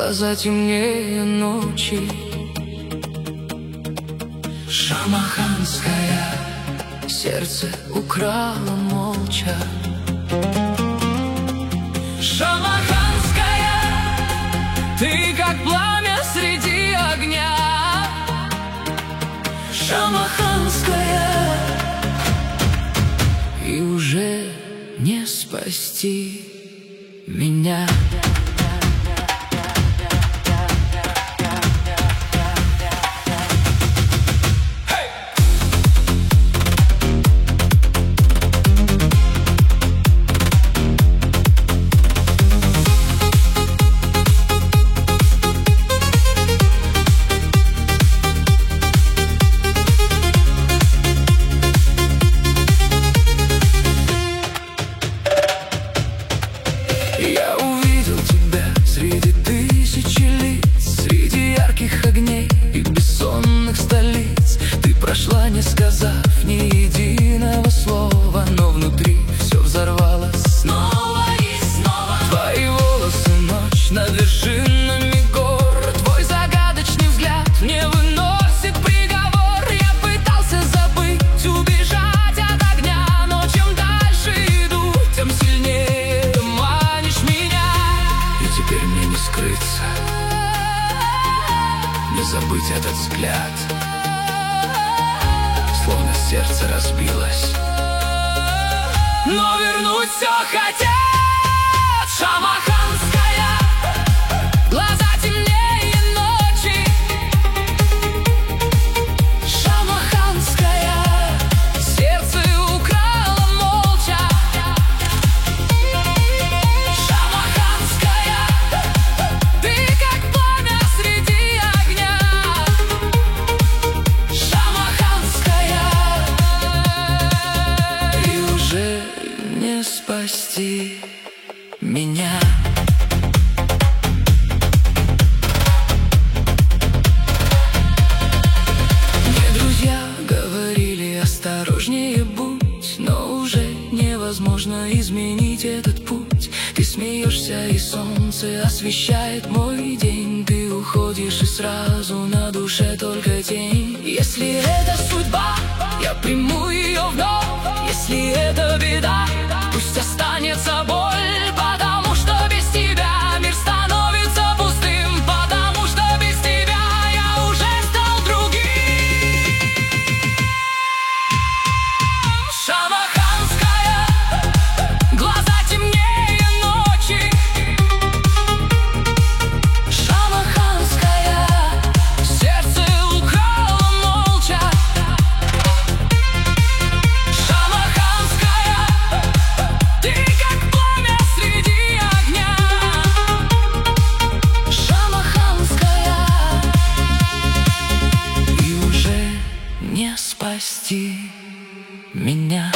глаза темнее ночи. Шамаханская, сердце украла молча. Шамаханская, ты как пламя среди огня. Шамаханская, и уже не спасти меня. Я увидел тебя среди тысячи лиц, среди ярких огней и бессонных столиц. Ты прошла, не сказав ни единого слова, но внутри все взорвалось снова и снова. Твои волосы, ночь над вершинами гор, твой загадочный взгляд мне выносит приговор. Я пытался забыть, убежать от огня, но чем дальше иду, тем сильнее теперь мне не скрыться, не забыть этот взгляд, словно сердце разбилось, но вернуть все хотят. Шамаханская, глаза темнее ночи. Шамаханская, сердце украла молча. Не спасти меня. Мне друзья говорили: осторожнее будь, но уже невозможно изменить этот путь. Ты смеешься, и солнце освещает мой день. Ты уходишь, и сразу на душе только тень. Если это судьба, я приму ее вновь. Если это беда, пусть останется боль, потому что без тебя мир становится пустым, потому что без тебя я уже стал другим. Шамаханская, глаза темнее ночи. Шамаханская, сердце украла молча. Ты как пламя среди огня. Шамаханская, и уже не спасти меня.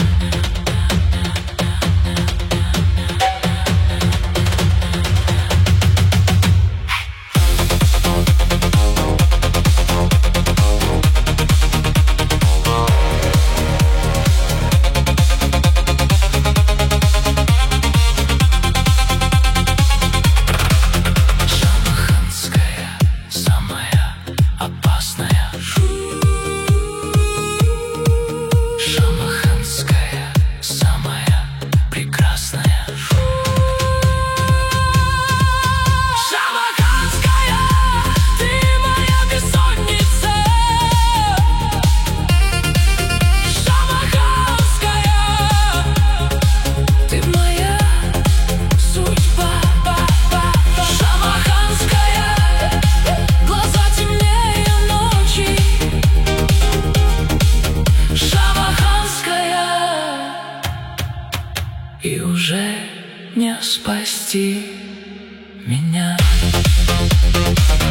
И уже не спасти меня.